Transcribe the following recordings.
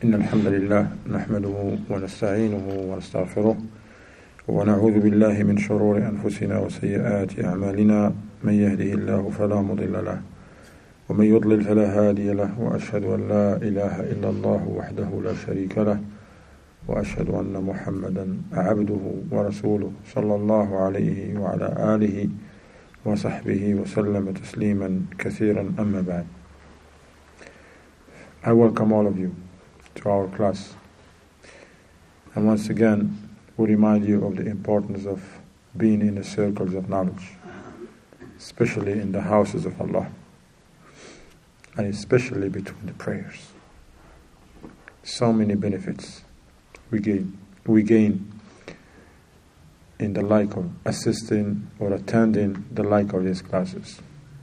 إن الحمد لله نحمده ونستعينه ونستغفره ونعوذ بالله من شرور أنفسنا وسيئات أعمالنا من يهده الله فلا مضل له ومن يضلل فلا هادي له وأشهد أن لا إله إلا الله وحده لا شريك له وأشهد أن محمدا عبده ورسوله صلى الله عليه وعلى آله وصحبه وسلم تسليما كثيرا أما بعد. I welcome all of you to our class, and once again we remind you of the importance of being in the circles of knowledge, especially in the houses of Allah, and especially between the prayers. So many benefits we gain in the like of assisting or attending the like of these classes.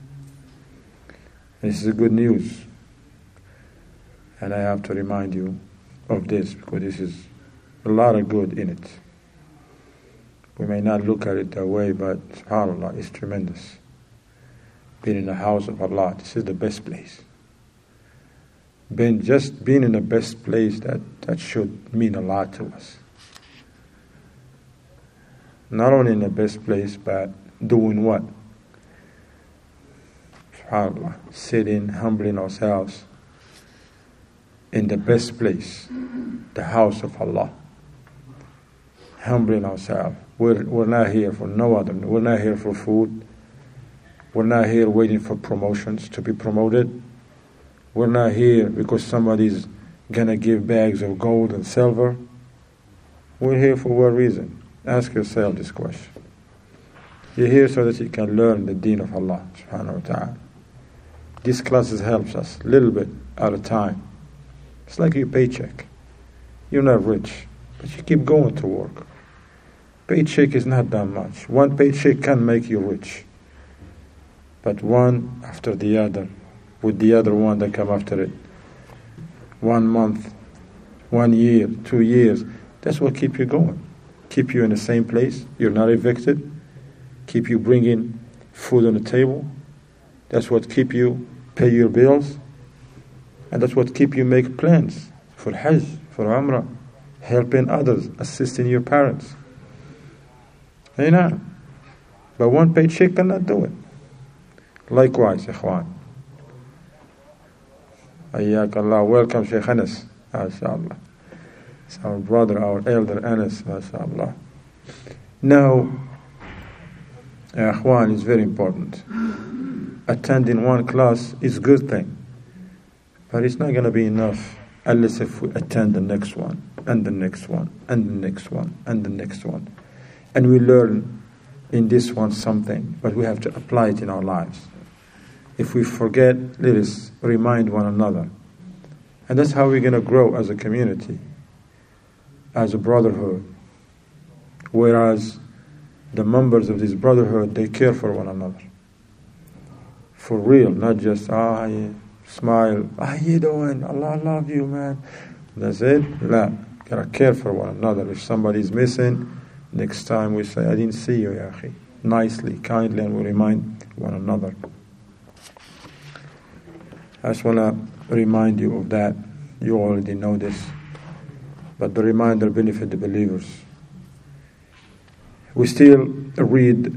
And this is good news, and I have to remind you of this because this is a lot of good in it. We may not look at it that way, but subhanAllah, it's tremendous. Being in the house of Allah, this is the best place. Being in the best place, that should mean a lot to us. Not only in the best place, but doing what? SubhanAllah, sitting, humbling ourselves in the best place, the house of Allah. Humbling ourselves. We're not here for no other. We're not here for food. We're not here waiting for promotions to be promoted. We're not here because somebody's gonna give bags of gold and silver. We're here for what reason? Ask yourself this question. You're here so that you can learn the deen of Allah subhanahu wa ta'ala. These classes helps us a little bit at a time. It's like your paycheck. You're not rich, but you keep going to work. Paycheck is not that much. One paycheck can make you rich. But one after the other, with the other one that come after it. 1 month, 1 year, 2 years. That's what keep you going. Keep you in the same place. You're not evicted. Keep you bringing food on the table. That's what keep you pay your bills. And that's what keep you make plans for Hajj, for Umrah, helping others, assisting your parents. You know, but one paycheck cannot do it. Likewise, ikhwan. Ayyak Allah, welcome Shaykh Anas, mashallah. It's our brother, our elder Anas, mashallah. Now, ikhwan is very important. Attending one class is a good thing. But it's not going to be enough unless if we attend the next one, and the next one, and the next one, and the next one. And we learn in this one something, but we have to apply it in our lives. If we forget, let us remind one another. And that's how we're going to grow as a community, as a brotherhood. Whereas the members of this brotherhood, they care for one another. For real, not just, yeah. Smile, how you doing? Allah love you, man. That's it? La. Gotta care for one another. If somebody's missing, next time we say, I didn't see you, ya akhi. Nicely, kindly, and we remind one another. I just want to remind you of that. You already know this. But the reminder benefit the believers. We still read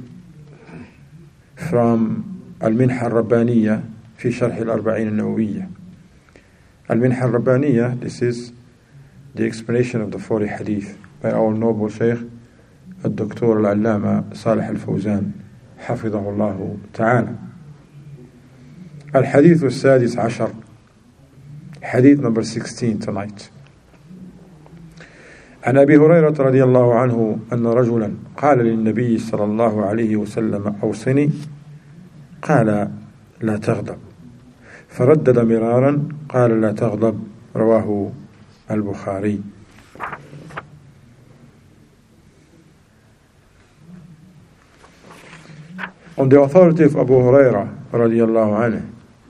from Al-Minha Al-Rabbaniyah في شرح الأربعين النووية. المنحة الربانية, this is the explanation of the 40 hadith by our noble Shaykh الدكتور العلامة صالح الفوزان حفظه الله تعالى. الحديث السادس عشر, hadith number 16 tonight. عن أبي هريرة رضي الله عنه أن رجلا قال للنبي صلى الله عليه وسلم أوصني قال لا تغضب فردد مرارا قال لا تغضب رواه البخاري. On the authority of Abu Hurairah radiallahu anhu,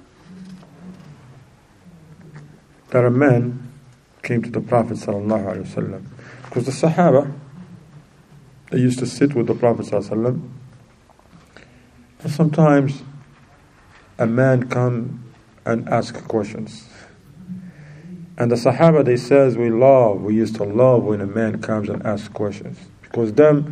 that a man came to the Prophet sallallahu alaihi wasallam, because the Sahaba, they used to sit with the Prophet sallallahu alaihi wasallam, and sometimes a man come and ask questions. And the Sahaba, they says, we used to love when a man comes and asks questions. Because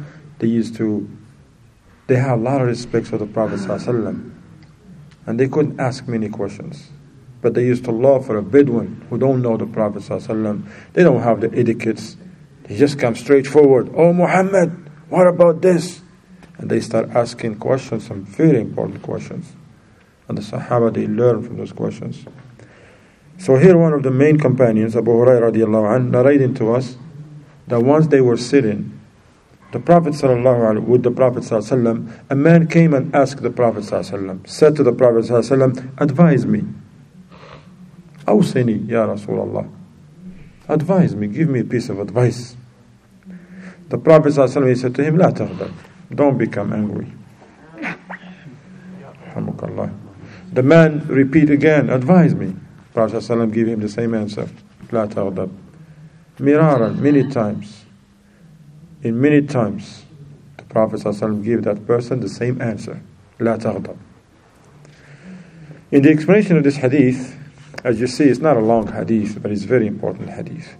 they have a lot of respect for the Prophet ﷺ. And they couldn't ask many questions. But they used to love for a Bedouin who don't know the Prophet ﷺ. They don't have the etiquettes. They just come straight forward. Oh Muhammad, what about this? And they start asking questions, some very important questions. And the Sahaba, they learn from those questions. So here one of the main companions, Abu Hurairah radiallahu anh, narrating to us that once they were sitting, the Prophet with the Prophet ﷺ, a man came and asked the Prophet ﷺ, said to the Prophet ﷺ, advise me. Awsini, Ya Rasulullah. Advise me, give me a piece of advice. The Prophet ﷺ, he said to him, La taghdab, don't become angry. The man repeat again, advise me. Prophet ﷺ gave him the same answer, La taghdab. Miraran, many times. In many times, the Prophet ﷺ gave that person the same answer, La taghdab. In the explanation of this hadith, as you see, it's not a long hadith, but it's a very important hadith.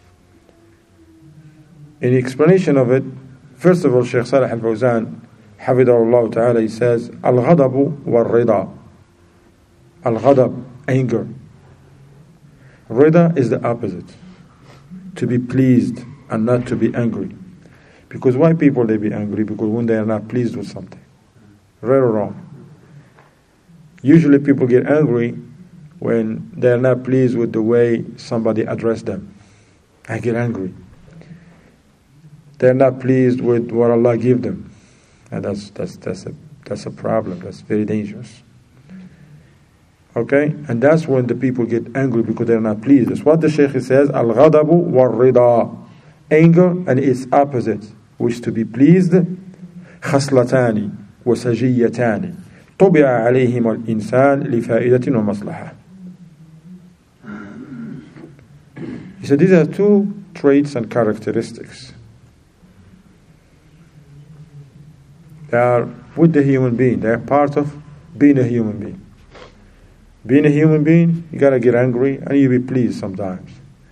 In the explanation of it, first of all, Shaykh Salih al-Fawzan, Hafidahullah Ta'ala, he says, Al-ghadabu wal-rida. Al-ghadab, anger. Rida is the opposite. To be pleased and not to be angry. Because why people they be angry? Because when they are not pleased with something. Right or wrong? Usually people get angry when they are not pleased with the way somebody addressed them. I get angry. They are not pleased with what Allah gave them. And that's a problem. That's very dangerous. Okay? And that's when the people get angry because they are not pleased. That's what the Shaykh says, Al-ghadabu wal-rida. Anger and its opposite, which to be pleased, خصلتان وسجيتان طبع عليهما الإنسان لفائدة ومصلحة. He said these are two traits and characteristics. They are with the human being. They are part of being a human being. Being a human being, you gotta get angry and you be pleased sometimes.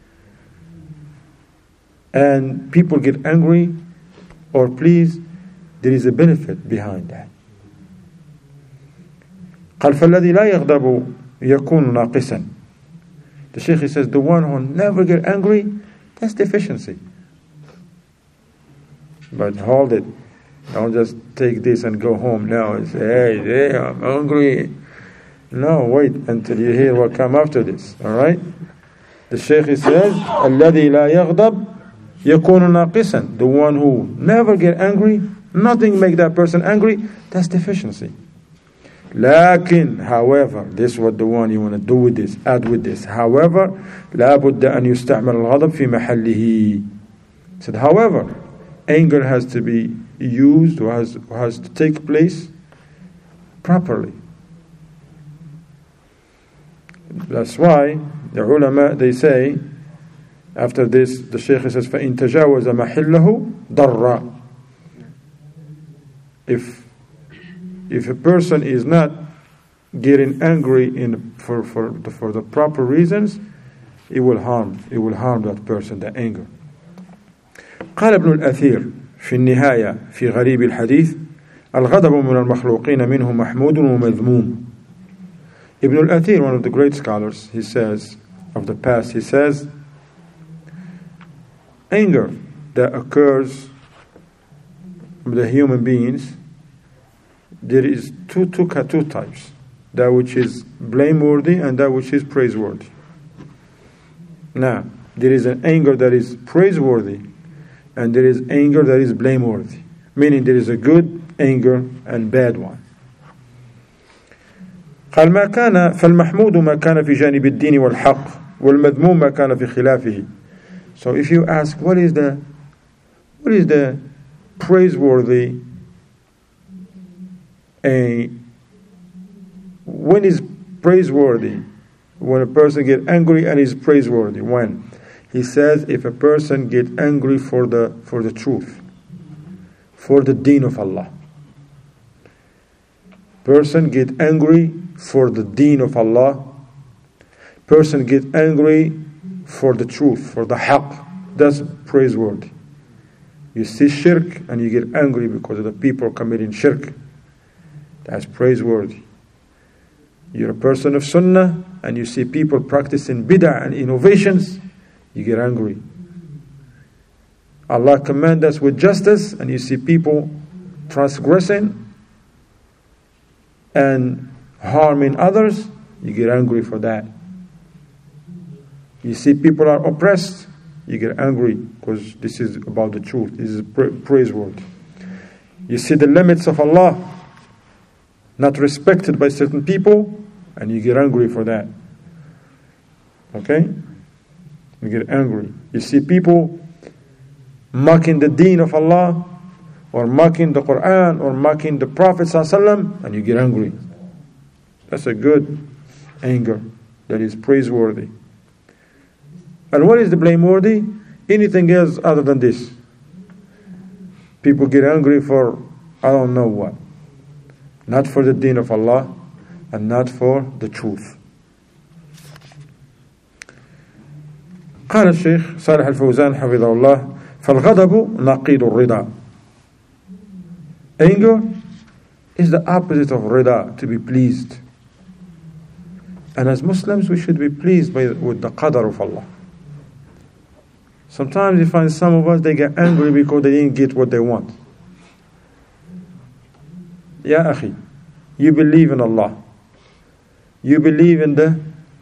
And people get angry or pleased, there is a benefit behind that. قال فالذي لا يغضب يكون ناقصا. The Shaykh says the one who never get angry, that's deficiency. But hold it. Don't just take this and go home now and say, hey, I'm hungry. No, wait until you hear what come after this. Alright? The Shaykh says, الذي لا يغضب يكون ناقصا. The one who never get angry, nothing make that person angry, that's deficiency. لكن, however, this is what the one you want to do with this, add with this. However, لا بد أن يستعمل الغضب في محله. Said, however, anger has to be used or has to take place properly. That's why the ulama, they say, after this, the Shaykh says, فَإِن تَجَاوَزَ مَحِلَّهُ ضَرَّ. If a person is not getting angry for the proper reasons, it will harm that person, the anger. قال ابن الأثير في النهاية في غريب الحديث الغضب من المخلوقين منه محمود ومذموم. Ibn al-Athir, one of the great scholars, he says, of the past, he says, anger that occurs with the human beings, there is two types. That which is blameworthy and that which is praiseworthy. Now, there is an anger that is praiseworthy and there is anger that is blameworthy. Meaning there is a good anger and bad one. قال ما كان فالمحمود ما كان في جانب الدين والحق والمذموم ما كان في خلافه. So if you ask what is the praiseworthy, when is praiseworthy? When a person get angry and is praiseworthy. When? He says if a person get angry for the truth, for the deen of Allah. Person get angry for the deen of Allah. Person get angry for the truth, for the haqq. That's praiseworthy. You see shirk and you get angry because of the people committing shirk. That's praiseworthy. You're a person of sunnah and you see people practicing bid'ah and innovations, you get angry. Allah commands us with justice and you see people transgressing and harming others, you get angry for that. You see people are oppressed, you get angry because this is about the truth. This is praiseworthy. You see the limits of Allah not respected by certain people, and you get angry for that. Okay? You get angry. You see people mocking the deen of Allah, or mocking the Quran, or mocking the Prophet ﷺ, and you get angry. That's a good anger that is praiseworthy. And what is the blameworthy? Anything else other than this. People get angry for I don't know what. Not for the deen of Allah and not for the truth. قال الشيخ صالح الفوزان حفظه الله فالغضب نقيض الرضا. Anger is the opposite of rida, to be pleased. And as Muslims we should be pleased with the qadr of Allah. Sometimes you find some of us, they get angry because they didn't get what they want. Ya akhi, you believe in Allah. You believe in the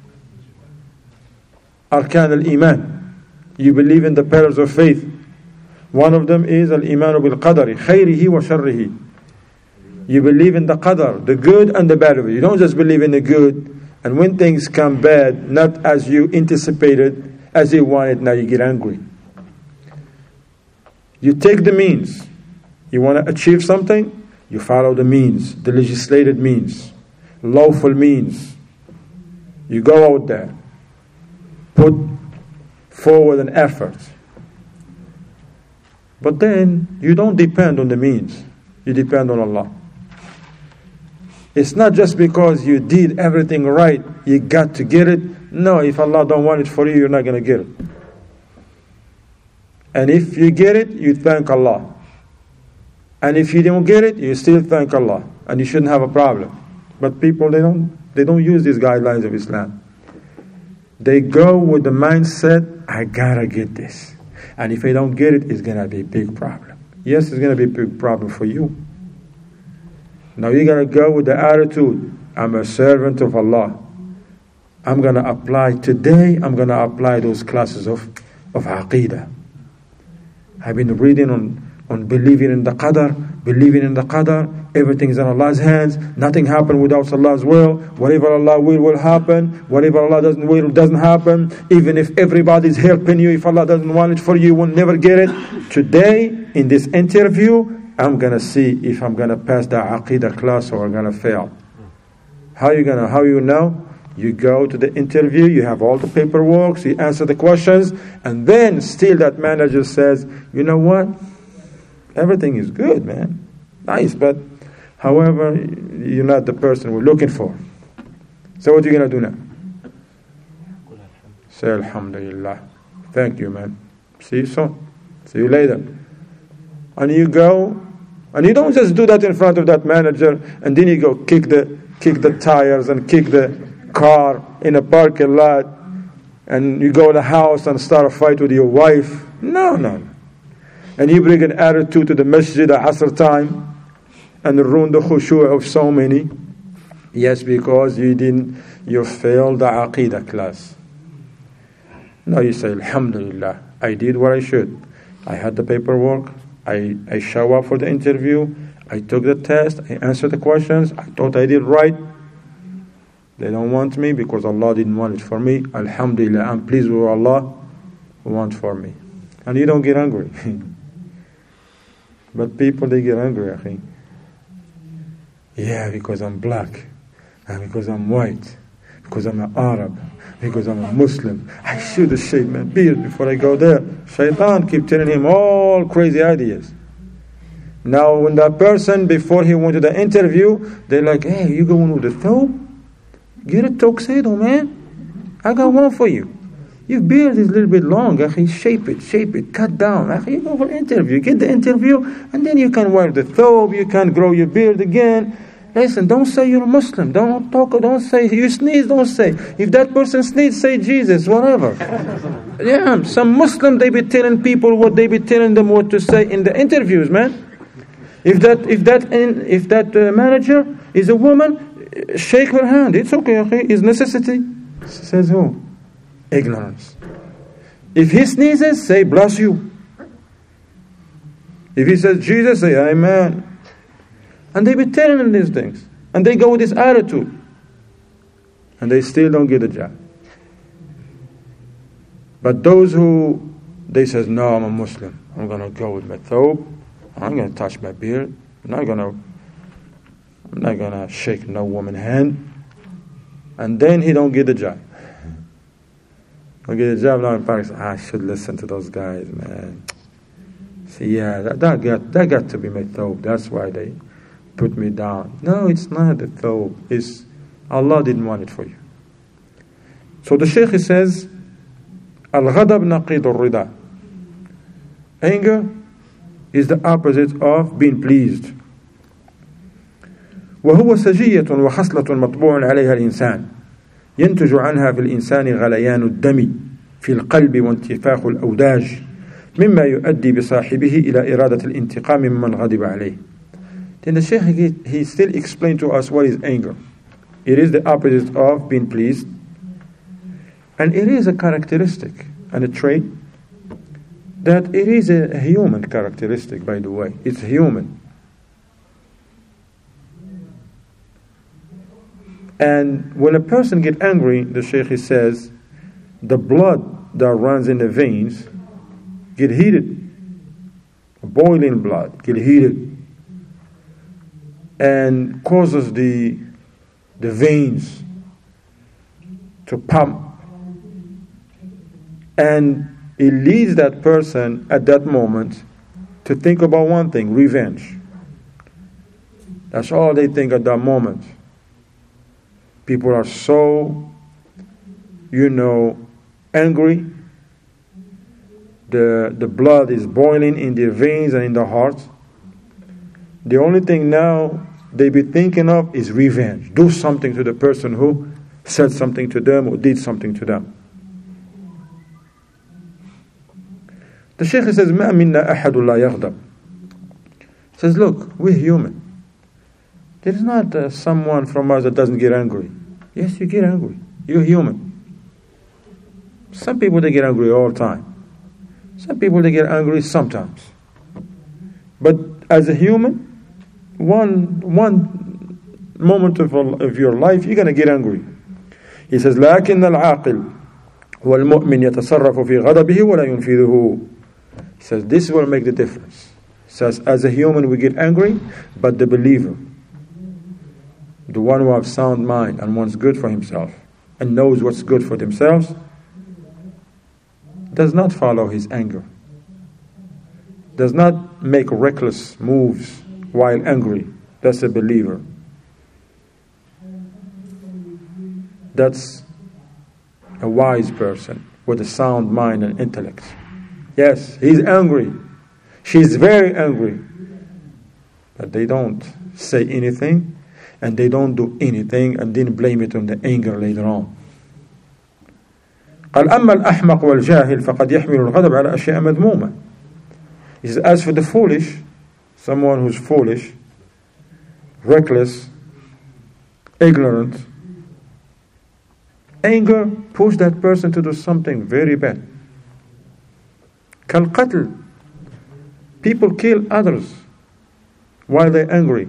Arkan al-Iman. You believe in the pillars of faith. One of them is al-Iman bil-Qadari, khayrihi wa sharrihi. You believe in the Qadar, the good and the bad of it. You don't just believe in the good, and when things come bad, not as you anticipated, as you wanted, now you get angry. You take the means. You want to achieve something, you follow the means, the legislated means, lawful means. You go out there, put forward an effort. But then, you don't depend on the means. You depend on Allah. It's not just because you did everything right, you got to get it. No, if Allah don't want it for you, you're not going to get it. And if you get it, you thank Allah. And if you don't get it, you still thank Allah. And you shouldn't have a problem. But people, they don't use these guidelines of Islam. They go with the mindset, I gotta get this. And if I don't get it, it's gonna be a big problem. Yes, it's gonna be a big problem for you. Now you gotta go with the attitude, I'm a servant of Allah. I'm gonna apply today, I'm gonna apply those classes of Aqidah. I've been reading on believing in the Qadar, everything's in Allah's hands, nothing happens without Allah's will, whatever Allah will happen, whatever Allah doesn't will doesn't happen, even if everybody's helping you, if Allah doesn't want it for you, you will never get it. Today, in this interview, I'm going to see if I'm going to pass the Aqidah class or I'm going to fail. How you know? You go to the interview, you have all the paperwork, you answer the questions, and then still that manager says, you know what? Everything is good, man. Nice, but however, you're not the person we're looking for. So what are you going to do now? Say Alhamdulillah. Thank you, man. See you soon. See you later. And you go, and you don't just do that in front of that manager, and then you go kick the tires and kick the car in a parking lot, and you go to the house and start a fight with your wife. No. And you bring an attitude to the masjid at Asr time and ruin the khushu' of so many. Yes, because you failed the Aqidah class. No, you say, Alhamdulillah, I did what I should. I had the paperwork, I show up for the interview, I took the test, I answered the questions, I thought I did right. They don't want me because Allah didn't want it for me. Alhamdulillah, I'm pleased with what Allah wants for me. And you don't get angry. But people, they get angry, I think. Yeah, because I'm black, and because I'm white, because I'm an Arab, because I'm a Muslim, I should have shaved my beard before I go there. Shaitan keep telling him all crazy ideas. Now when that person, before he went to the interview, they're like, hey, you going with the thobe? Get a tuxedo, man. I got one for you. Your beard is a little bit long, akhi, shape it, cut down. Akhi, you go for interview, get the interview, and then you can wear the thobe, you can grow your beard again. Listen, don't say you're Muslim. Don't say you sneeze, don't say. If that person sneezes, say Jesus, whatever. Yeah, some Muslim, they be telling people what they be telling them what to say in the interviews, man. If that manager is a woman, shake her hand. It's okay, okay. It's necessity. Says who? Ignorance. If he sneezes, say bless you. If he says Jesus, say amen. And they be telling them these things. And they go with this attitude. And they still don't get the job. But those who, they says, no, I'm a Muslim. I'm going to go with my thobe. I'm going to touch my beard. I'm not going to shake no woman's hand. And then he don't get the job. Don't get the job now in Pakistan. I should listen to those guys, man. See, yeah, that got to be my thobe. That's why they put me down. No, it's not the thobe. It's Allah didn't want it for you. So the Shaykh says, Al-ghadab naqid al-rida. Anger is the opposite of being pleased. وهو سجية وخصلة مطبوع عليها الإنسان ينتج عنها في الإنسان غليان الدم في القلب وانتفاخ الأوداج مما يؤدي بصاحبه إلى إرادة الانتقام ممن غضب عليه. Then the Shaykh, he still explained to us what is anger. It is the opposite of being pleased, and it is a characteristic and a trait that it is a human characteristic, by the way. It's human. And when a person gets angry, the Shaykh says, the blood that runs in the veins get heated. Boiling blood get heated. And causes the veins to pump. And it leads that person at that moment to think about one thing, revenge. That's all they think at that moment. People are so, angry. The blood is boiling in their veins and in their hearts. The only thing now they be thinking of is revenge. Do something to the person who said something to them or did something to them. The Shaykh says, مَا مِنَّا أَحَدٌ لَا يَغْضَبْ. He says, look, we're human. There is not someone from us that doesn't get angry. Yes, you get angry. You're human. Some people, they get angry all the time. Some people, they get angry sometimes. But as a human, one moment of your life, you're going to get angry. He says, لكن العاقل والمؤمن يتصرف في غضبه ولا ينفذه. He says, this will make the difference. He says, as a human, we get angry, but the believer, the one who has sound mind and wants good for himself and knows what's good for themselves, does not follow his anger, does not make reckless moves while angry. That's a believer. That's a wise person with a sound mind and intellect. Yes, he's angry. She's very angry. But they don't say anything and they don't do anything and then blame it on the anger later on. قال أما الأحمق والجاهل فقد يحمل الغضب على أشياء مذمومة. He says, as for the foolish, someone who's foolish, reckless, ignorant, anger pushes that person to do something very bad. كالقتل. People kill others while they're angry.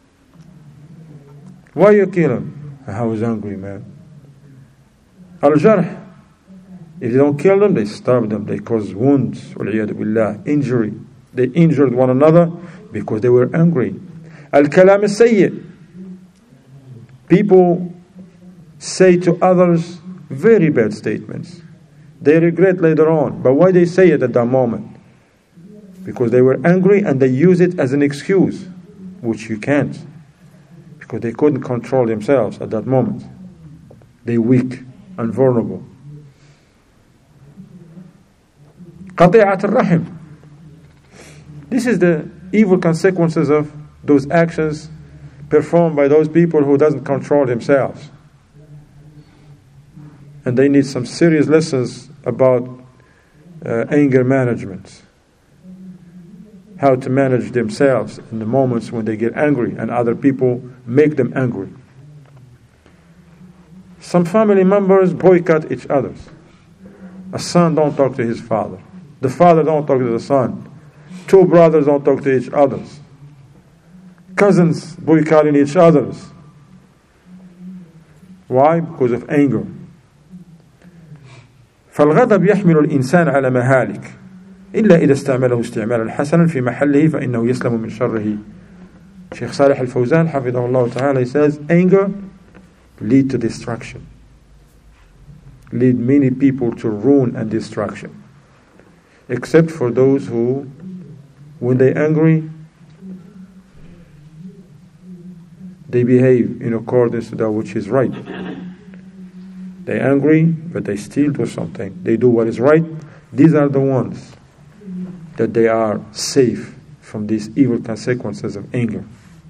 Why you kill them? I was angry, man. Al-jarh. If they don't kill them, they stab them. They cause wounds. وَالْعِيَاذُ بِاللَّهِ. Injury. They injured one another because they were angry. Al-kalam as-sayyi. People say to others very bad statements. They regret later on. But why they say it at that moment? Because they were angry and they use it as an excuse, which you can't. Because they couldn't control themselves at that moment. They're weak and vulnerable. قطيعة الرحم. This is the evil consequences of those actions performed by those people who doesn't control themselves. And they need some serious lessons about anger management. How to manage themselves in the moments when they get angry and other people make them angry. Some family members boycott each other. A son don't talk to his father. The father don't talk to the son. Two brothers don't talk to each other. Cousins boycotting each other. Why? Because of anger. فالغضب يحمل الإنسان على مهالك إلا إذا استعمله استعمالا حسنا في محله فإنه يسلم من شره. Sheikh Salih al-Fawzan حفظه الله تعالى, he says anger lead to destruction, lead many people to ruin and destruction, except for those who, when they're angry, they behave in accordance to that which is right. They're angry, but they still do something. They do what is right. These are the ones that they are safe from these evil consequences of anger.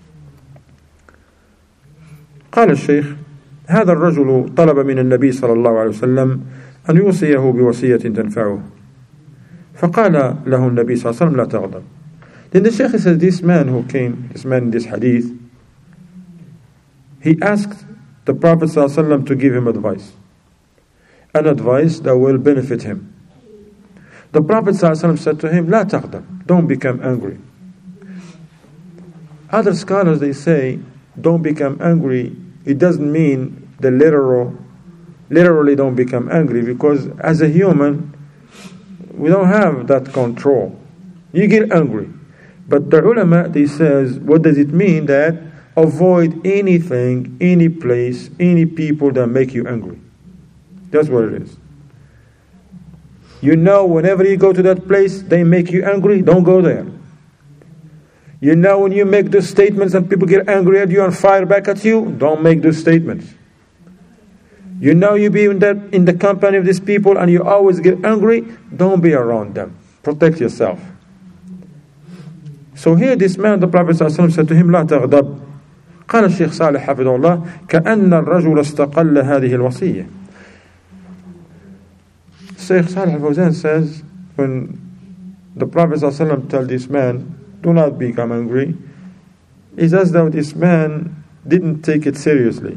قال الشيخ: هذا الرجل طلب من النبي صلى الله عليه وسلم أن يوصيه بوصية تنفعه فقال له النبي صلى الله عليه وسلم لا تغضب. Then the Shaykh says this man in this hadith, he asked the Prophet صلى الله عليه وسلم to give him advice, an advice that will benefit him. The Prophet صلى الله عليه وسلم said to him, لا تغضب, don't become angry. Other scholars, they say, don't become angry, it doesn't mean the literally don't become angry, because as a human, we don't have that control. You get angry. But the ulama, they says, what does it mean? That avoid anything, any place, any people that make you angry. That's what it is. You know, whenever you go to that place, they make you angry, don't go there. You know, when you make those statements and people get angry at you and fire back at you, don't make those statements. You know, you be in the company of these people and you always get angry, don't be around them. Protect yourself. So here this man, the Prophet ﷺ said to him, لا تغضب. قال الشيخ صالح حفظه الله كأن الرجل استقل هذه الوصية. Shaykh Salih al-Fawzan says, when the Prophet ﷺ told this man, do not become angry, it's as though this man didn't take it seriously.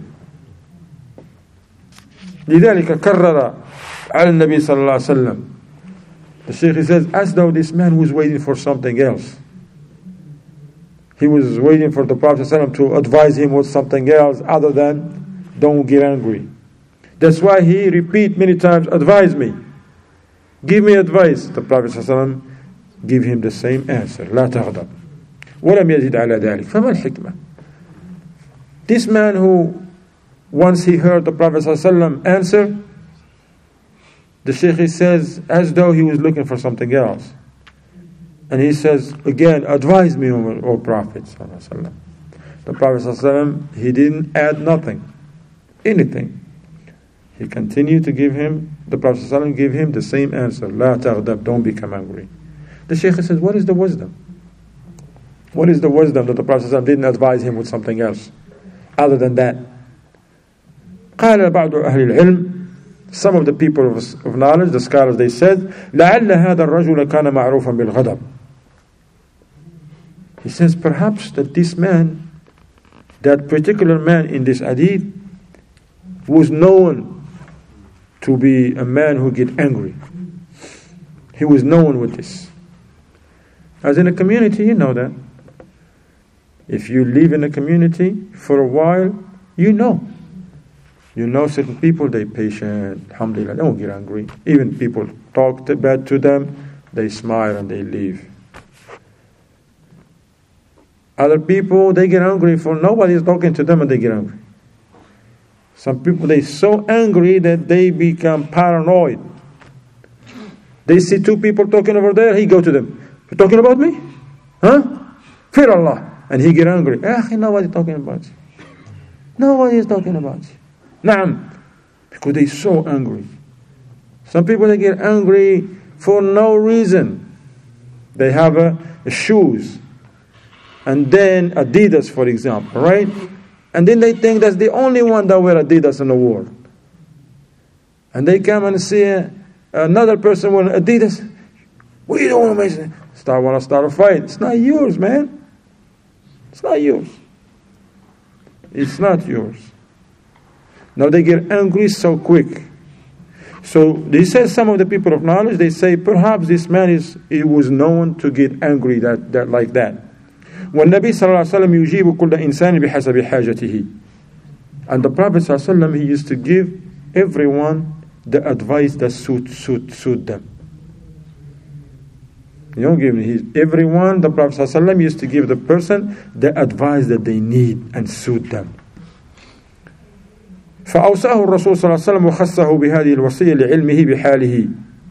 لذلك كرر على النبي صلى الله عليه وسلم. The Shaykh says, as though this man was waiting for something else. He was waiting for the Prophet ﷺ to advise him with something else other than don't get angry. That's why he repeat many times, advise me, give me advice. The Prophet ﷺ give him the same answer, لا تغضب. ولم يزد على ذلك. فما الحكمة? This man who, once he heard the Prophet ﷺ answer, the Shaykh says, as though he was looking for something else. And he says, again, advise me, O Prophet ﷺ. The Prophet ﷺ, he didn't add nothing, anything. He continued to give him, the Prophet ﷺ gave him the same answer, لا تغضب, don't become angry. The Shaykh says, what is the wisdom? What is the wisdom that the Prophet ﷺ didn't advise him with something else other than that? قال بعض أهل العلم, some of the people of knowledge, the scholars, they said, لعل هذا الرجل كان معروفا بالغضب. He says, perhaps that this man, that particular man in this hadith, was known to be a man who get angry. He was known with this. As in a community, you know that. If you live in a community for a while, you know certain people, they patient, alhamdulillah, they don't get angry. Even people talk bad to them, they smile and they leave. Other people, they get angry for nobody is talking to them and they get angry. Some people, they're so angry that they become paranoid. They see two people talking over there, he go to them. You're talking about me? Huh? Fear Allah. And he get angry. Nobody's talking about you. Nobody is talking about you. Naam. Because they're so angry. Some people, they get angry for no reason. They have shoes, and then Adidas, for example, right? And then they think that's the only one that wear Adidas in the world. And they come and see another person wearing Adidas. What are you doing, Mason? Want to start a fight. It's not yours, man. It's not yours. It's not yours. Now they get angry so quick. So they say some of the people of knowledge, they say perhaps this man he was known to get angry that like that. والنبي صلى الله عليه وسلم يجيب كل إنسان بحسب حاجته. And the Prophet صلى الله عليه وسلم, he used to give everyone the advice that suit them. You don't give everyone. The Prophet صلى الله عليه وسلم used to give the person the advice that they need and suit them. فأوصاه الرسول صلى الله عليه وسلم وخصه بهذه الوصية لعلمه بحاله.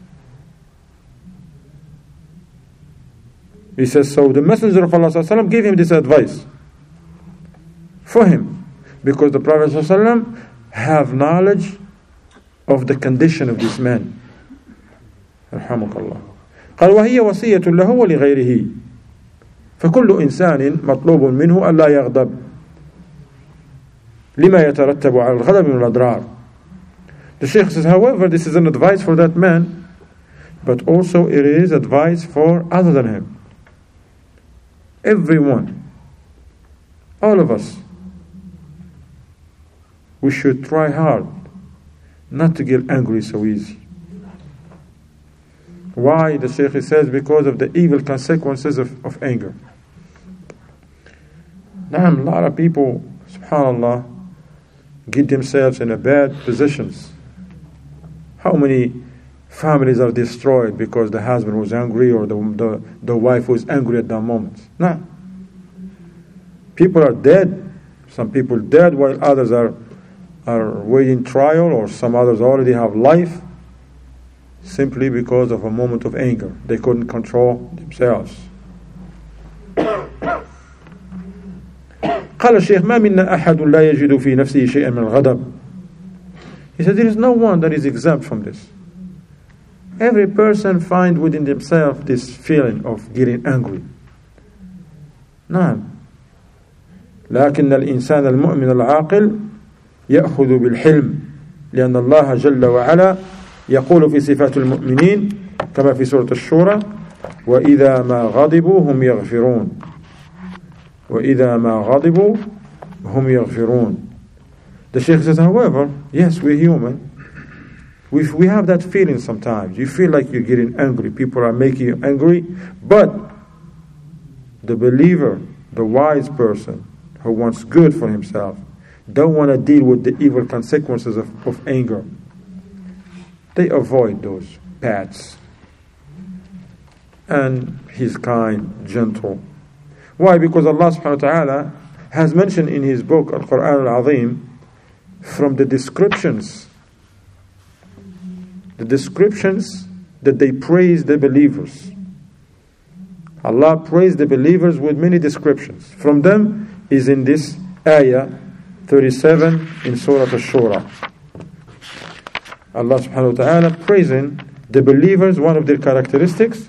He says, so the Messenger of Allah صلى الله عليه وسلم gave him this advice for him, because the Prophet صلى الله عليه وسلم have knowledge of the condition of this man. رحمك الله. قال وهي وصية له ولغيره فكل إنسان مطلوب منه ألا يغضب لما يترتب على الغضب من الأضرار. The Shaykh says, however, this is an advice for that man, but also it is advice for other than him. Everyone, all of us, we should try hard not to get angry so easy. Why? The Shaykh says, because of the evil consequences of anger. Now, a lot of people, subhanAllah, get themselves in a bad positions. How many families are destroyed because the husband was angry or the wife was angry at that moment? No. People are dead. Some people dead while others are waiting trial, or some others already have life, simply because of a moment of anger. They couldn't control themselves. قال الشيخ ما منا أحد لا يجد في نفسه شيئا من الغضب. He said there is no one that is exempt from this. Every person finds within themselves this feeling of getting angry. نعم. لكن الإنسان المؤمن العاقل يأخذ بالحلم لأن الله جل وعلا يقول في صفات المؤمنين كما في سورة الشورى وإذا ما غضبوا هم يغفرون وإذا ما غضبوا هم يغفرون. The Shaykh says, however, yes, we're human. We have that feeling sometimes. You feel like you're getting angry. People are making you angry. But the believer, the wise person who wants good for himself, don't want to deal with the evil consequences of anger. They avoid those paths. And he's kind, gentle. Why? Because Allah subhanahu wa ta'ala has mentioned in his book, Al-Quran Al-Azim, from the descriptions that they praise the believers. Allah praised the believers with many descriptions. From them is in this ayah 37 in Surah Ash-Shura. Allah subhanahu wa ta'ala praising the believers, one of their characteristics,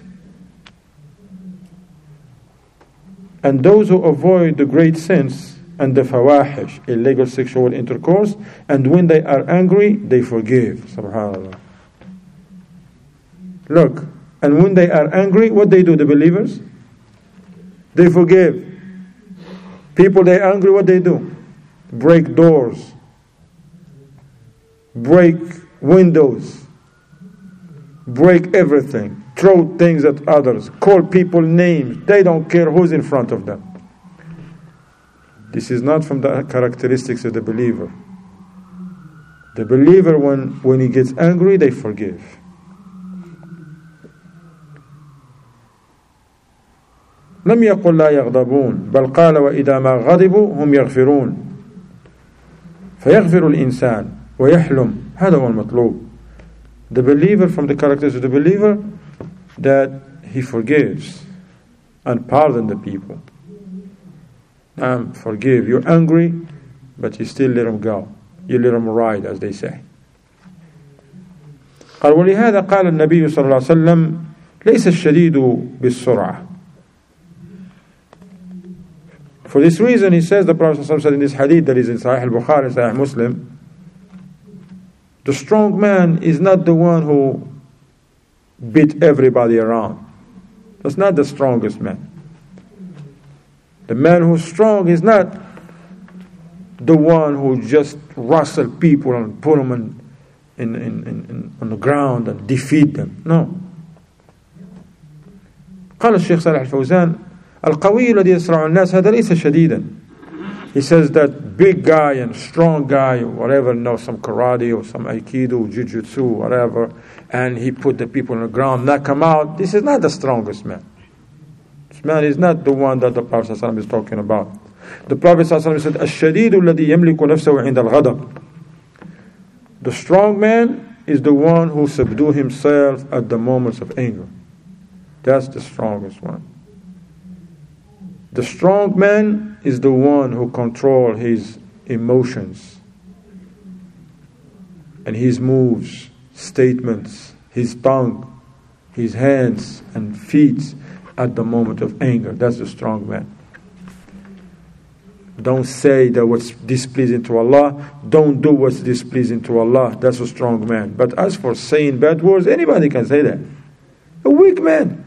and those who avoid the great sins and the fawahish, illegal sexual intercourse, and when they are angry, they forgive. Subhanallah. Look, and when they are angry, what they do, the believers? They forgive. People, they are angry, what they do? Break doors, break windows, break everything, throw things at others, call people names. They don't care who's in front of them. This is not from the characteristics of the believer. The believer, when he gets angry, they forgive. لم يقل لا يغضبون بل قال وإذا ما غضبوا هم يغفرون فيغفر الإنسان ويحلم. هذا هو المطلوب. The believer, from the characteristics of the believer, that he forgives and pardons the people. Forgive. You're angry, but you still let him go. You let him ride, as they say. قال ولهذا قال النبي صلى الله عليه وسلم ليس الشديد بالسرعة. For this reason, he says, the Prophet ﷺ said in this hadith that is in Sahih al-Bukhari, Sahih Muslim, the strong man is not the one who beat everybody around. That's not the strongest man. The man who's strong is not the one who just wrestle people and put them on the ground and defeat them. No. قال الشيخ صالح الفوزان القوي الذي يسرع الناس هذا ليس شديدا. He says that big guy and strong guy, whatever, knows some karate or some aikido, jiu-jitsu, whatever, and he put the people on the ground, knock them out. This is not the strongest man. This man is not the one that the Prophet ﷺ is talking about. The Prophet ﷺ said, الشديد الذي يملك نفسه عند الغضب. The strong man is the one who subdues himself at the moments of anger. That's the strongest one. The strong man is the one who controls his emotions and his moves, statements, his tongue, his hands and feet at the moment of anger. That's the strong man. Don't say that what's displeasing to Allah. Don't do what's displeasing to Allah. That's a strong man. But as for saying bad words, anybody can say that. A weak man.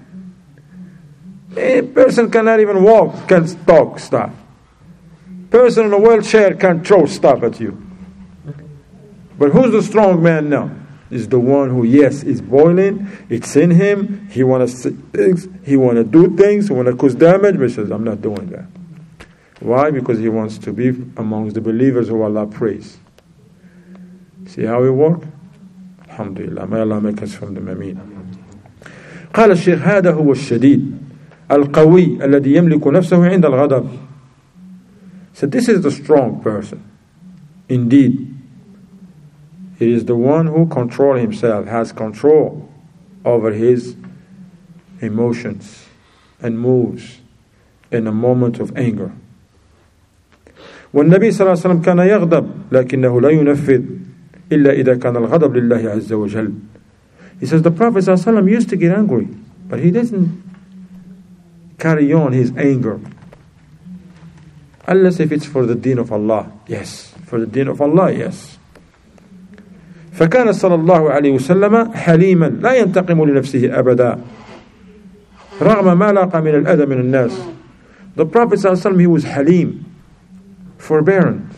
A person cannot even walk, can't talk stuff. Person in a wheelchair can't throw stuff at you. But who's the strong man now? Is the one who, yes, is boiling, it's in him, he want to say things, he want to do things, he want to cause damage, but he says, I'm not doing that. Why? Because he wants to be amongst the believers who Allah praise. See how we work? Alhamdulillah. May Allah make us from them. Ameen. قال الشيخ هذا هو الشديد القوي الذي يملك نفسه عند الغضب. So this is the strong person. Indeed, it is the one who controls himself, has control over his emotions and moves in a moment of anger. والنبي صلى الله عليه وسلم كان يغضب لكنه لا ينفذ إلا إذا كان الغضب لله عز وجل. He says the Prophet صلى الله عليه وسلم used to get angry, but he doesn't carry on his anger unless if it's for the deen of Allah. Yes, for the deen of Allah, yes. فكان صلى الله عليه وسلم حليما لا ينتقم لنفسه أبدا رغم ما لاقى من الأذى من الناس. The Prophet صلى الله عليه وسلم, he was halim, forbearant.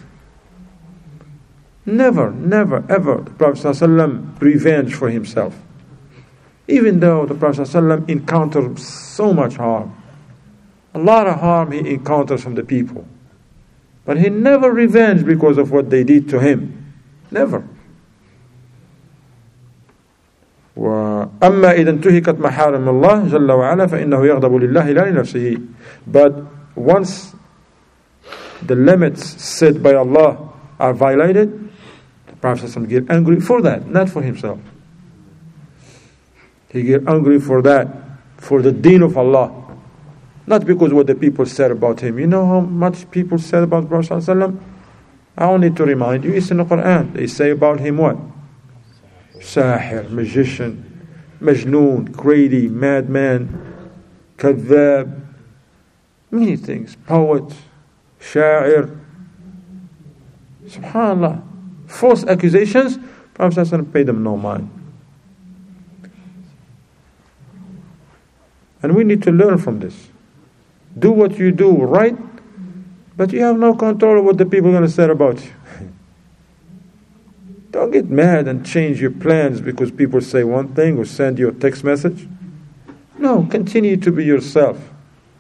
Never, ever the Prophet صلى الله عليه وسلم revenge for himself. Even though the Prophet صلى الله عليه وسلم encountered so much harm, a lot of harm he encounters from the people, but he never revenged because of what they did to him. Never. وأما إذا انتهكت محارم الله جل وعلا فإنه يغضب لله لا لنفسه. But once the limits set by Allah are violated, the Prophet gets angry for that, not for himself. He gets angry for that, for the deen of Allah, not because what the people said about him. You know how much people said about the Prophet? I don't need to remind you, it's in the Quran. They say about him what? Sahir, magician, majnoon, crazy, madman, kadhab, many things, poet, sha'ir. Subhanallah. False accusations, Prophet paid them no mind. And we need to learn from this. Do what you do right, but you have no control of what the people are going to say about you. Don't get mad and change your plans because people say one thing or send you a text message. No, continue to be yourself.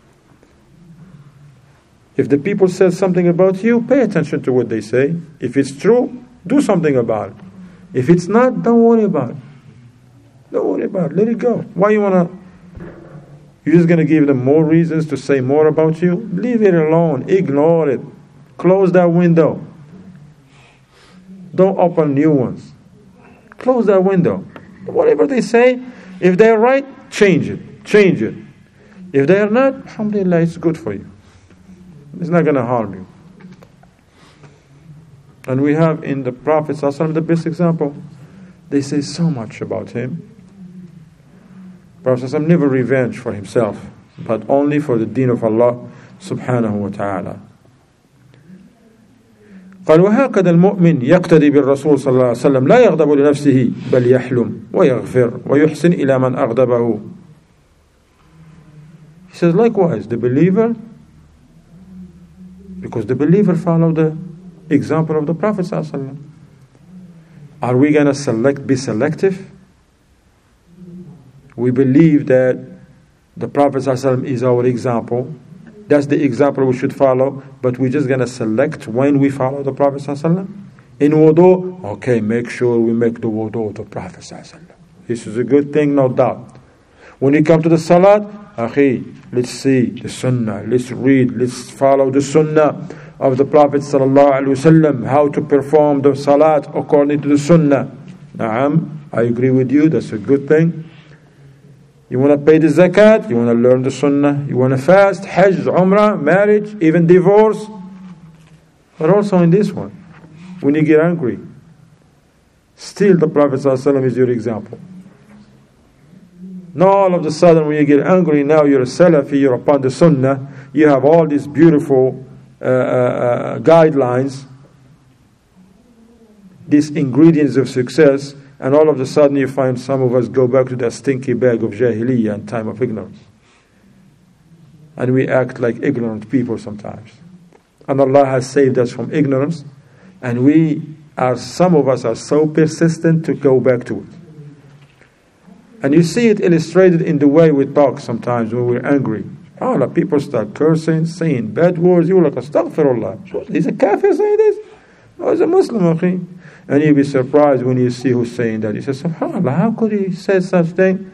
If the people say something about you, pay attention to what they say. If it's true, do something about it. If it's not, don't worry about it. Don't worry about it. Let it go. Why you're just going to give them more reasons to say more about you? Leave it alone. Ignore it. Close that window. Don't open new ones. Close that window. Whatever they say, if they're right, change it. Change it. If they are not, alhamdulillah, it's good for you. It's not going to harm you. And we have in the Prophet ﷺ the best example. They say so much about him. Prophet never revenge for himself, but only for the deen of Allah subhanahu wa ta'ala. قال وهكذا المؤمن يقتدي بالرسول صلى الله عليه وسلم لا يغضب لنفسه بل يحلم ويغفر ويحسن إلى من أغضبه. He says likewise the believer, because the believer follow the example of the Prophet صلى الله عليه وسلم. Are we going to be selective? We believe that the Prophet صلى الله عليه وسلم is our example. That's the example we should follow, but we're just going to select when we follow the Prophet ﷺ. In wudu, okay, make sure we make the wudu of the Prophet ﷺ. This is a good thing, no doubt. When you come to the salat, let's see the sunnah, let's read, let's follow the sunnah of the Prophet ﷺ, how to perform the salat according to the sunnah. Naam, I agree with you, that's a good thing. You want to pay the zakat, you want to learn the sunnah, you want to fast, hajj, umrah, marriage, even divorce. But also in this one, when you get angry, still the Prophet ﷺ is your example. Not all of a sudden when you get angry, now you're a Salafi, you're upon the sunnah, you have all these beautiful guidelines, these ingredients of success, and all of a sudden you find some of us go back to that stinky bag of jahiliyyah and time of ignorance. And we act like ignorant people sometimes. And Allah has saved us from ignorance. And some of us are so persistent to go back to it. And you see it illustrated in the way we talk sometimes when we're angry. People start cursing, saying bad words. You're like, astaghfirullah. He's a kafir saying this? No, he's a Muslim, akhi. And you'll be surprised when you see who's saying that. You say, subhanAllah, how could he say such thing?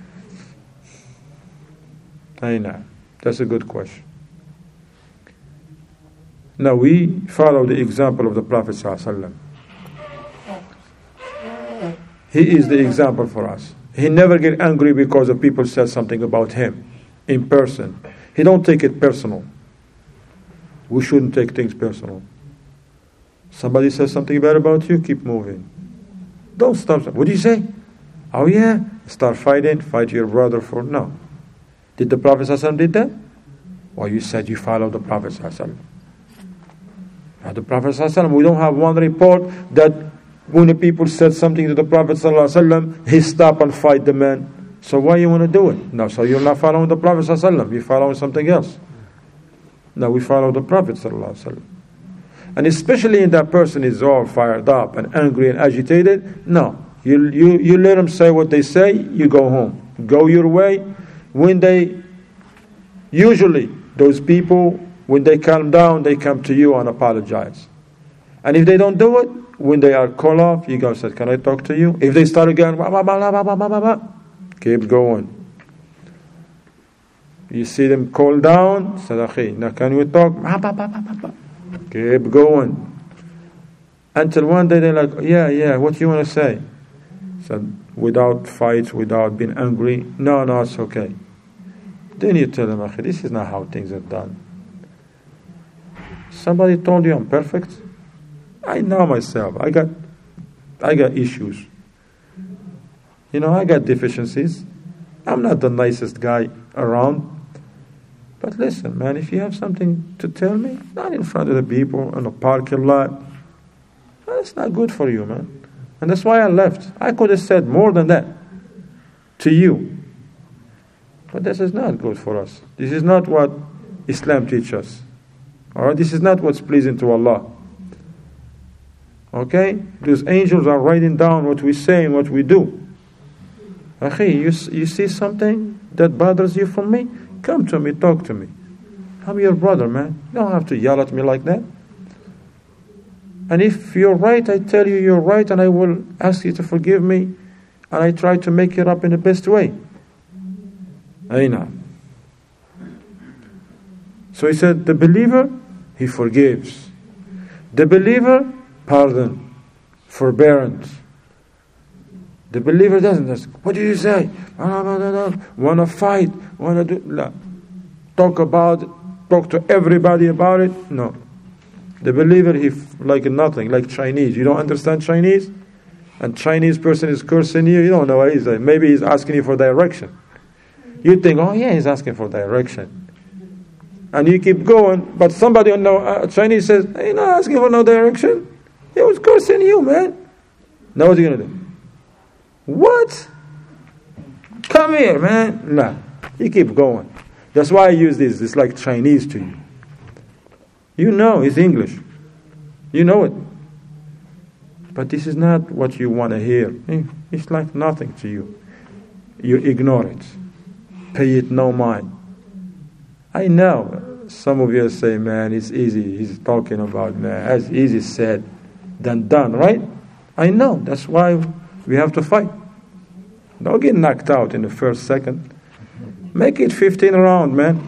I know. That's a good question. Now we follow the example of the Prophet ﷺ. He is the example for us. He never get angry because of people said something about him in person. He don't take it personal. We shouldn't take things personal. Somebody says something bad about you, keep moving. Don't stop. What do you say? Oh yeah, start fighting, fight your brother for no. Did the Prophet ﷺ did that? Well, you said you follow the Prophet ﷺ. Now the Prophet ﷺ, we don't have one report that when the people said something to the Prophet ﷺ, he stopped and fight the man. So why you want to do it? No, so you're not following the Prophet ﷺ, you're following something else. No, we follow the Prophet ﷺ. And especially if that person is all fired up and angry and agitated, no. You let them say what they say, you go home. Go your way. Usually, those people, when they calm down, they come to you and apologize. And if they don't do it, when they are called off, you go and say, can I talk to you? If they start again, keep going. You see them cool down, say, now can we talk? Keep going. Until one day they're like, yeah, what do you want to say? So without fights, without being angry, no, it's okay. Then you tell them, this is not how things are done. Somebody told you I'm perfect? I know myself. I got issues. I got deficiencies. I'm not the nicest guy around. But listen, man, if you have something to tell me, not in front of the people in a parking lot, that's not good for you, man. And that's why I left. I could have said more than that to you. But this is not good for us. This is not what Islam teaches us. Alright, this is not what's pleasing to Allah. Okay? Those angels are writing down what we say and what we do. Akhi, you see something that bothers you from me? Come to me, talk to me. I'm your brother, man. You don't have to yell at me like that. And if you're right, I tell you you're right, and I will ask you to forgive me, and I try to make it up in the best way. Aina. So he said, the believer, he forgives. The believer, pardon, forbearance. The believer doesn't ask, what do you say? Want to fight? Want to do? No. Talk to everybody about it? No. The believer, he like nothing, like Chinese. You don't understand Chinese? and Chinese person is cursing you, you don't know what he's saying. Maybe he's asking you for direction. You think, oh yeah, he's asking for direction. And you keep going, but somebody on the Chinese says, hey, he's not asking for no direction. He was cursing you, man. Now what's he going to do? What? Come here, man. Nah, you keep going. That's why I use this. It's like Chinese to you. You know it's English. You know it. But this is not what you want to hear. It's like nothing to you. You ignore it. Pay it no mind. I know some of you say, man, it's easy. He's talking about, man, that's easy said than done, right? I know. That's why we have to fight. Don't get knocked out in the first second. Make it 15 rounds, man.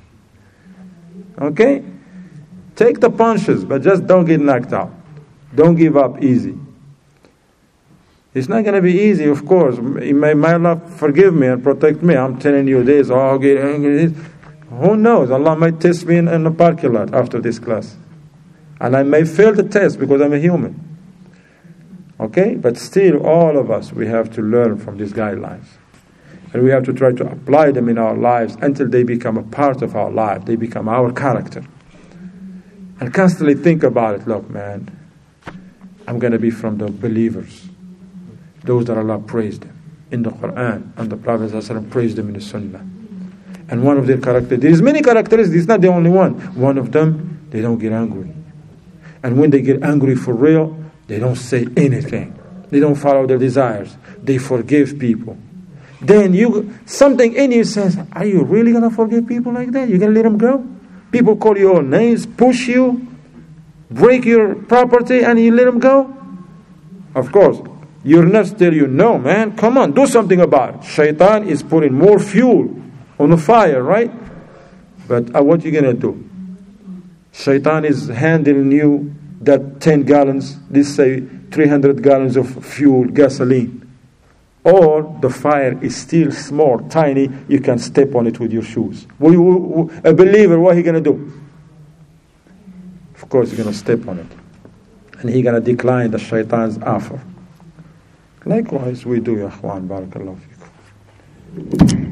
Okay? Take the punches, but just don't get knocked out. Don't give up easy. It's not going to be easy, of course. May Allah forgive me and protect me. I'm telling you this. Oh, get angry. Who knows? Allah might test me in the parking lot after this class. And I may fail the test because I'm a human. Okay? But still, all of us, we have to learn from these guidelines. And we have to try to apply them in our lives until they become a part of our life. They become our character. And constantly think about it. Look, man, I'm going to be from the believers. Those that Allah praised them in the Quran. And the Prophet ﷺ praised them in the Sunnah. And one of their characteristics, there's many characteristics, it's not the only one. One of them, they don't get angry. And when they get angry for real, they don't say anything. They don't follow their desires. They forgive people. Then something in you says, are you really going to forgive people like that? You're going to let them go? People call you all names, push you, break your property, and you let them go? Of course, your nerves tell you, no, man, come on, do something about it. Shaitan is putting more fuel on the fire, right? But what are you going to do? Shaitan is handing you that 10 gallons, let's say 300 gallons of fuel, gasoline. Or the fire is still small, tiny, you can step on it with your shoes. A believer, what he going to do? Of course, he's going to step on it. And he's going to decline the shaitan's offer. Likewise, we do, ya akhwan, barakallahu fikum.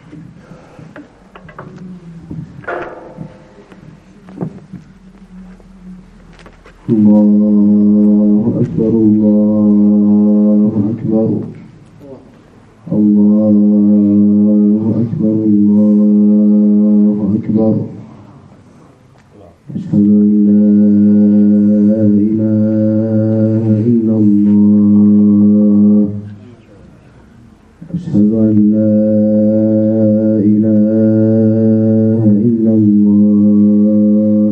الله أكبر الله أكبر الله أكبر الله أكبر أشهد أن لا إله إلا الله أشهد أن لا إله إلا الله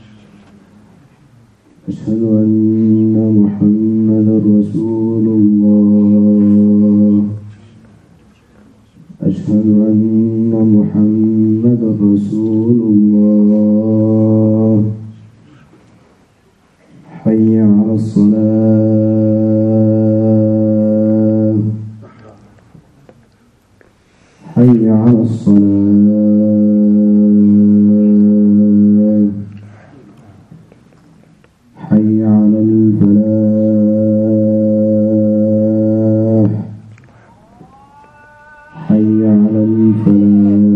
أشهد أن محمدا رسول الله أشهد أن محمدا رسول الله حي على الصلاة حي على الصلاة حي على الفلاح حي على الفلاح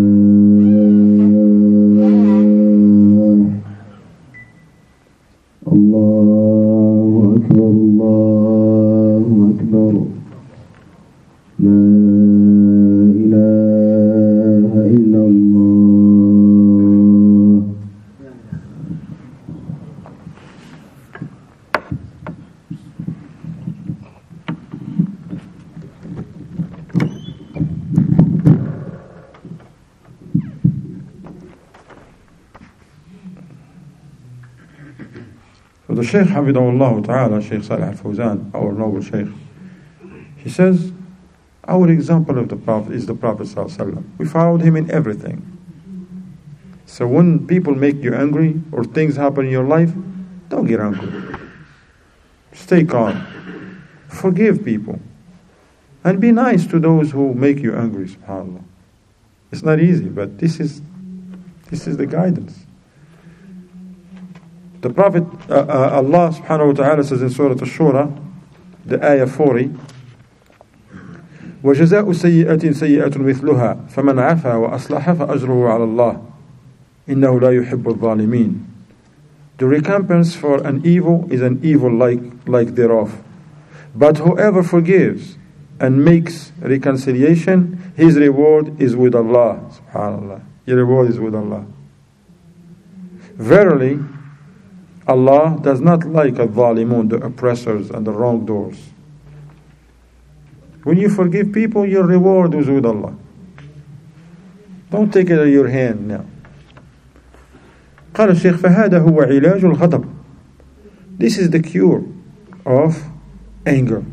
الله أكبر الله أكبر لا إله إلا الله. So the Shaykh Hafidahullah Ta'ala, Shaykh Salih Al-Fawzan, our noble Shaykh, he says, our example of the Prophet is the Prophet Sallallahu Alaihi Wasallam. We followed him in everything. So when people make you angry or things happen in your life, don't get angry. Stay calm. Forgive people. And be nice to those who make you angry, subhanAllah. It's not easy, but this is the guidance. The Prophet, Allah subhanahu wa ta'ala says in Surah Ash-Shura, the ayah 40. وجزاء سيئة سيئة مثلها فمن عفا وأصلح فأجره على الله إنه لا يحب الظالمين. The recompense for an evil is an evil like thereof. But whoever forgives and makes reconciliation, his reward is with Allah. Subhanallah. Your reward is with Allah. Verily, Allah does not like al-zalimun, the oppressors and the wrongdoers. When you forgive people, your reward is with Allah. Don't take it out of your hand now. قال الشيخ فهذا هو علاج الغضب. This is the cure of anger.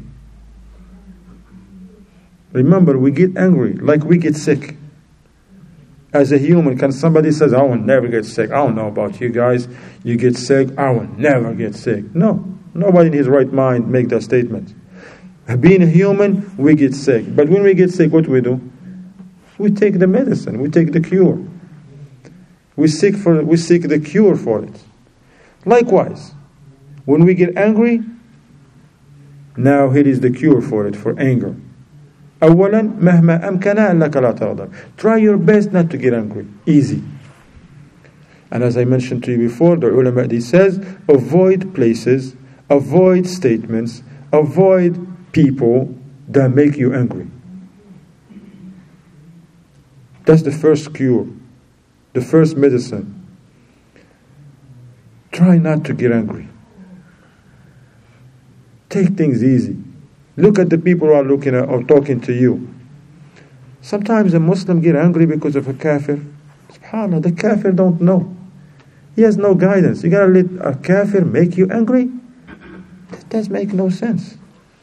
Remember, we get angry like we get sick. As a human, can somebody says, I will never get sick. I don't know about you guys. You get sick, I will never get sick. No, nobody in his right mind make that statement. Being a human, we get sick. But when we get sick, what do? We take the medicine. We take the cure. We seek the cure for it. Likewise, when we get angry, now here is the cure for it, for anger. أولا مهما أمكن أنك لا تغضب. Try your best not to get angry. Easy. And as I mentioned to you before, the ulama, he says, avoid places, avoid statements, avoid people that make you angry. That's the first cure, the first medicine. Try not to get angry. Take things easy. Look at the people who are looking at or talking to you. Sometimes a Muslim get angry because of a kafir. SubhanAllah, the kafir don't know. He has no guidance. You gotta let a kafir make you angry? That does make no sense.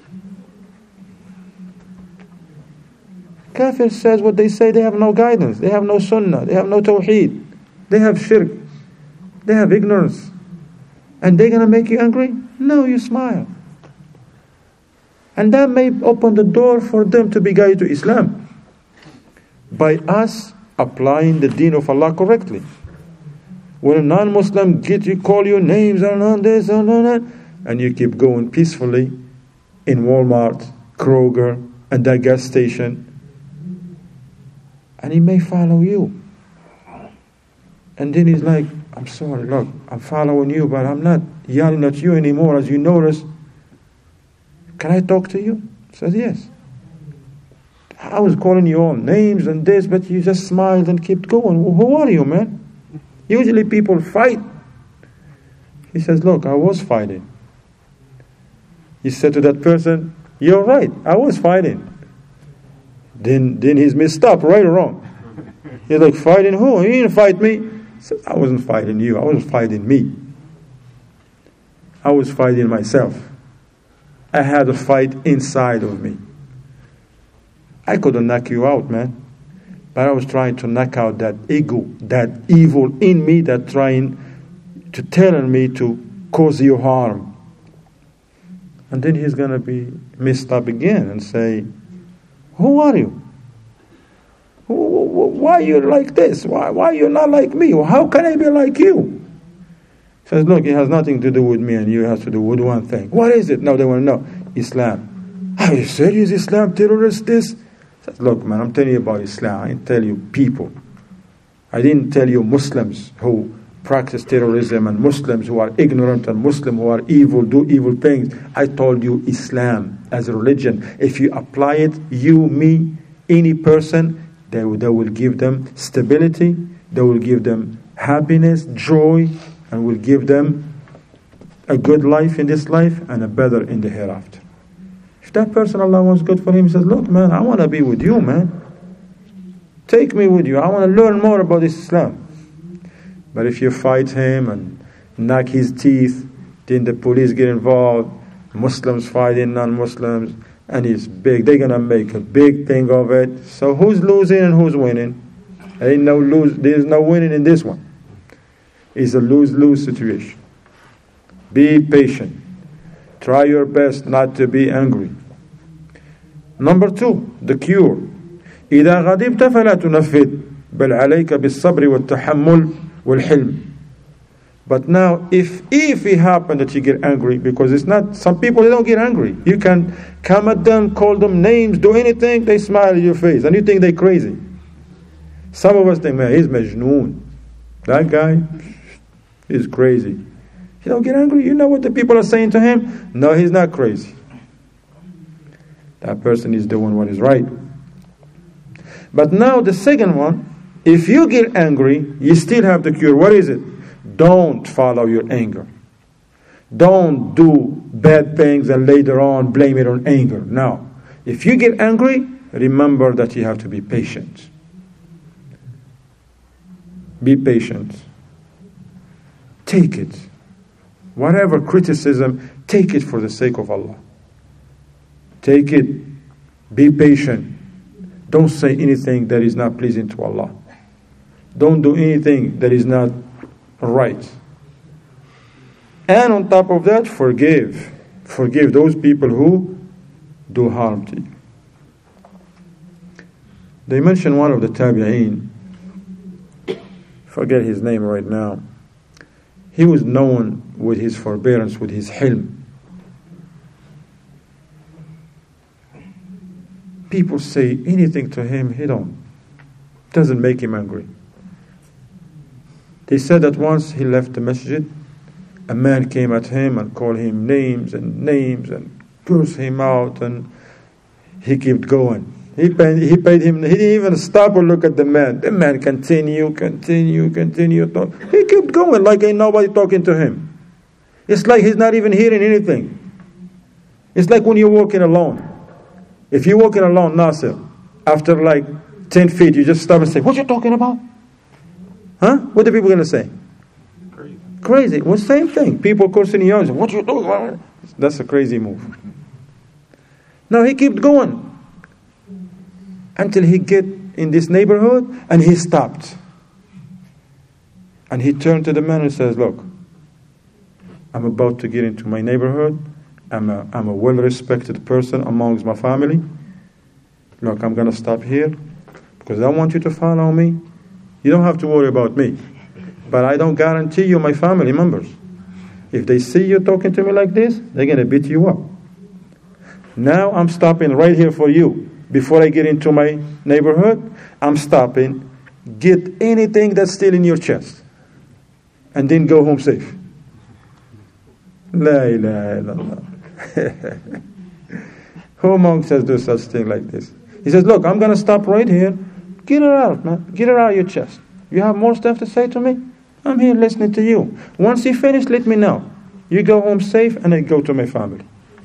Kafir says what they say, they have no guidance, they have no sunnah, they have no tawheed, they have shirk, they have ignorance. And they're gonna make you angry? No, you smile. And that may open the door for them to be guided to Islam by us applying the deen of Allah correctly. When a non-Muslim call you names and this and that, and you keep going peacefully in Walmart, Kroger, and that gas station, and he may follow you. And then he's like, I'm sorry, look, I'm following you, but I'm not yelling at you anymore, as you notice. Can I talk to you? He says, yes. I was calling you all names and this, but you just smiled and kept going. Who are you, man? Usually people fight. He says, look, I was fighting. He said to that person, you're right, I was fighting. Then he's messed up, right or wrong. He's like, fighting who? You didn't fight me. He said, I wasn't fighting you, I was fighting me. I was fighting myself. I had a fight inside of me. I couldn't knock you out, man. But I was trying to knock out that ego, that evil in me that trying to tell me to cause you harm. And then he's going to be messed up again and say, who are you? Why are you like this? Why are you not like me? How can I be like you? He says, look, it has nothing to do with me and you. It has to do with one thing. What is it? Now they want to know. Islam. Are you serious? Islam, terrorist, this? He says, look, man, I'm telling you about Islam. I didn't tell you people. I didn't tell you Muslims who practice terrorism and Muslims who are ignorant and Muslims who are evil, do evil things. I told you Islam as a religion. If you apply it, you, me, any person, they will give them stability, they will give them happiness, joy, and will give them a good life in this life and a better in the hereafter. If that person, Allah wants good for him, he says, look, man, I want to be with you, man. Take me with you. I want to learn more about Islam. But if you fight him and knock his teeth, then the police get involved, Muslims fighting non-Muslims, and it's big. They're going to make a big thing of it. So who's losing and who's winning? There's no winning in this one. It's a lose-lose situation. Be patient. Try your best not to be angry. Number 2, the cure. إذا غضبت فلا تنفذ بل عليك بالصبر والتحمل والحلم. But now, if it happened that you get angry, because it's not, some people, they don't get angry. You can come at them, call them names, do anything, they smile at your face, and you think they're crazy. Some of us think, man, he's majnoon. That guy is crazy. You don't get angry. You know what the people are saying to him? No, he's not crazy. That person is doing what is right. But now the second one, if you get angry, you still have the cure. What is it? Don't follow your anger. Don't do bad things and later on blame it on anger. No. If you get angry, remember that you have to be patient. Be patient. Take it. Whatever criticism, take it for the sake of Allah. Take it. Be patient. Don't say anything that is not pleasing to Allah. Don't do anything that is not right. And on top of that, forgive. Forgive those people who do harm to you. They mention one of the tabi'een. Forget his name right now. He was known with his forbearance, with his hilm. People say anything to him, doesn't make him angry. They said that once he left the masjid, a man came at him and called him names and cursed him out, and he kept going. He paid him. He didn't even stop or look at the man. The man continued. He kept going like ain't nobody talking to him. It's like he's not even hearing anything. It's like when you're walking alone. If you're walking alone, Nasir, after like 10 feet, you just stop and say, "What you talking about?" Huh? What are people going to say? Crazy. Well, same thing. People cursing you out. What you talking about? That's a crazy move. No, he kept going until he get in this neighborhood, and he stopped. And he turned to the man and says, "Look, I'm about to get into my neighborhood. I'm a well-respected person amongst my family. Look, I'm going to stop here because I want you to follow me. You don't have to worry about me. But I don't guarantee you my family members. If they see you talking to me like this, they're going to beat you up. Now I'm stopping right here for you. Before I get into my neighborhood, I'm stopping. Get anything that's still in your chest. And then go home safe." La ilaha illallah. Who amongst us do such thing like this? He says, "Look, I'm going to stop right here. Get it out, man. Get it out of your chest. You have more stuff to say to me? I'm here listening to you. Once you finish, let me know. You go home safe, and I go to my family."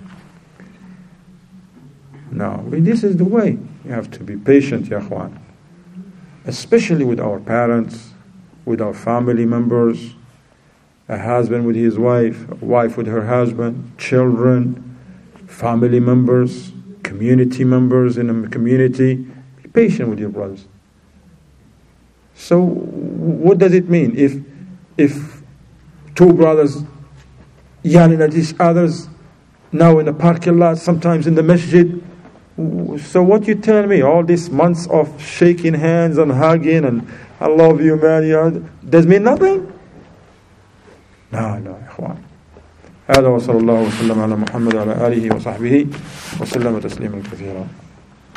No, this is the way. You have to be patient, ya akhwan. Especially with our parents, with our family members, a husband with his wife, a wife with her husband, children, family members, community members in a community. Be patient with your brothers. So, what does it mean if two brothers yelling at each other, now in the parking lot, sometimes in the masjid? So what you tell me, all these months of shaking hands and hugging and "I love you, man," does mean nothing? No, إخوان. هذا وصلى الله وسلم على محمد وعلى آله وصحبه وسلم تسليما كثيرا.